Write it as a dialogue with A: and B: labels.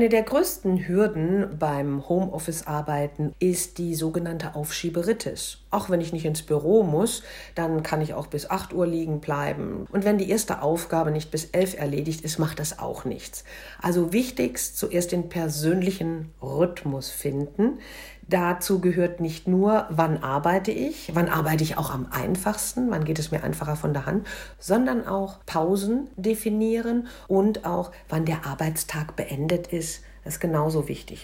A: Eine der größten Hürden beim Homeoffice-Arbeiten ist die sogenannte Aufschieberitis. Auch wenn ich nicht ins Büro muss, dann kann ich auch bis 8 Uhr liegen bleiben. Und wenn die erste Aufgabe nicht bis 11 erledigt ist, macht das auch nichts. Also wichtigst zuerst den persönlichen Rhythmus finden. Dazu gehört nicht nur, wann arbeite ich auch am einfachsten, wann geht es mir einfacher von der Hand, sondern auch Pausen definieren und auch, wann der Arbeitstag beendet ist. Das ist genauso wichtig.